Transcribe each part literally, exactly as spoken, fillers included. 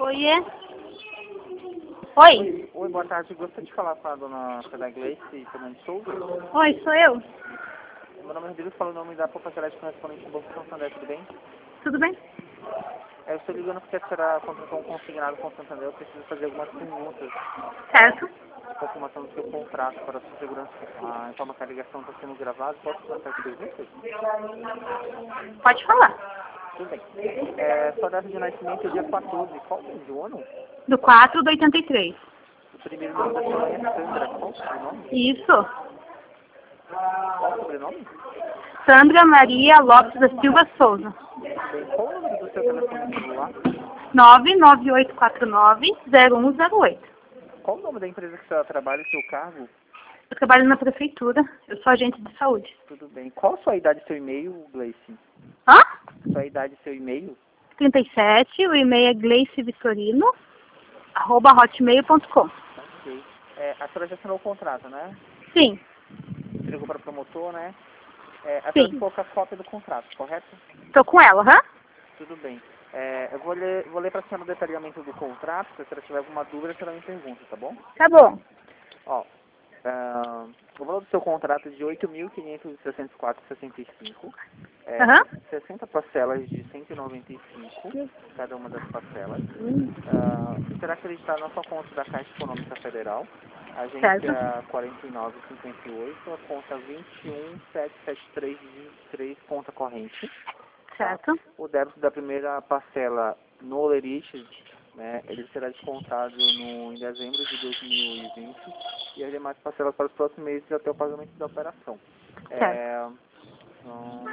Oiê. Oi. Oi, boa tarde. Gostaria de falar com a dona Fernanda Gleice Fernandes Souza. Oi, sou eu. Meu nome é Rodrigo, falo o nome da propriedade correspondente do Banco Santander, tudo bem? Tudo bem? É, eu estou ligando porque a senhora contratou um consignado com o Santander. Eu preciso fazer algumas perguntas. Certo. Confirmação do seu contrato para a sua segurança. A informa que a ligação está sendo gravada. Posso começar aqui perguntas? Pode falar. Tudo bem. É, sua data de nascimento é dia quatorze. Qual mês do ano? Do quatro do oitenta e três. O primeiro nome da sua mãe é Sandra. Qual o sobrenome? Isso. Qual o sobrenome? Sandra Maria Lopes da Silva Souza. Bem, qual o número do seu telefone celular? nove nove oito quatro nove zero um zero oito. Qual o nome da empresa que a senhora trabalha e seu cargo? Eu trabalho na prefeitura. Eu sou agente de saúde. Tudo bem. Qual a sua idade e seu e-mail, Gleice? Hã? Sua idade e seu e-mail? trinta e sete. O e-mail é gleicevitorino arroba hotmail ponto com. Ok. É, a senhora já assinou o contrato, né? Sim. Entregou para o promotor, né? É, a senhora Sim. ficou com a cópia do contrato, correto? Tô com ela, hã? Tudo bem. É, eu vou ler, vou ler para a senhora o detalhamento do contrato. Se a senhora tiver alguma dúvida, a senhora me pergunta, tá bom? Tá bom. Ó, ah, o valor do seu contrato é de oito mil quinhentos e sessenta e quatro reais e sessenta e cinco centavos. É, Aham. sessenta parcelas de cento e noventa e cinco, cada uma das parcelas. Ah, será acreditado na sua conta da Caixa Econômica Federal, Certo. agência quarenta e nove cinquenta e oito, a conta vinte e um sete sete três três, conta corrente. Tá? Certo. O débito da primeira parcela no Lerite, né, ele será descontado no, em dezembro de dois mil e vinte e as demais parcelas para os próximos meses até o pagamento da operação. É, hum,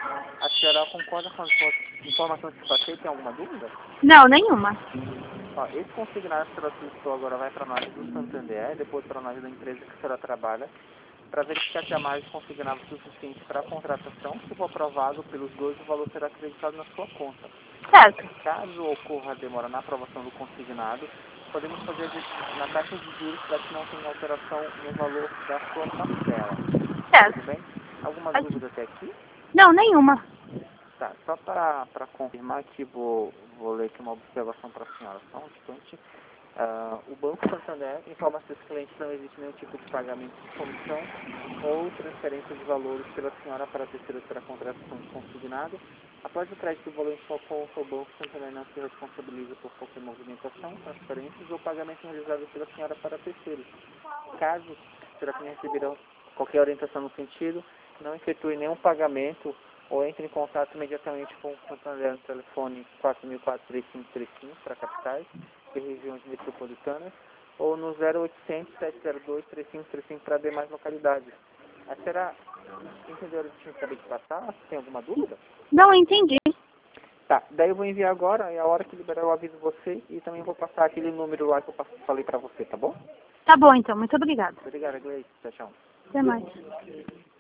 a senhora concorda com as informações que passei? Tem alguma dúvida? Não, nenhuma. Ó, esse consignado que a senhora solicitou agora vai para nós do Santander, depois para nós da empresa que a senhora trabalha, para verificar se a margem consignada é suficiente para a contratação. Se for aprovado pelos dois, o valor será acreditado na sua conta. Certo. Caso ocorra demora na aprovação do consignado, podemos fazer na taxa de juros para que não tenha alteração no valor da sua parcela. Certo. Tudo bem? Alguma Ai. dúvida até aqui? Não, nenhuma. Tá, só para confirmar aqui, vou, vou ler aqui uma observação para a senhora. Só um instante. Ah, o Banco Santander informa a seus clientes que não existe nenhum tipo de pagamento de comissão ou transferência de valores pela senhora para a terceira para a contratação de consignado. Após o crédito do valor em sua conta, o Banco Santander não se responsabiliza por qualquer movimentação, transferências ou pagamento realizado pela senhora para terceiros. Caso a senhora tenha recebido qualquer orientação no sentido, não efetue nenhum pagamento ou entre em contato imediatamente com o Santander no telefone quatro mil e quatro, três cinco três cinco para capitais e regiões metropolitanas ou no zero oitocentos, sete zero dois, três cinco três cinco para demais localidades. A senhora entendeu o que eu acabei de passar? Tem alguma dúvida? Não, entendi. Tá, daí eu vou enviar agora e a hora que liberar eu aviso você e também vou passar aquele número lá que eu falei para você, tá bom? Tá bom, então. Muito obrigada. Obrigado, Gleice. Tchau, tchau. Até mais.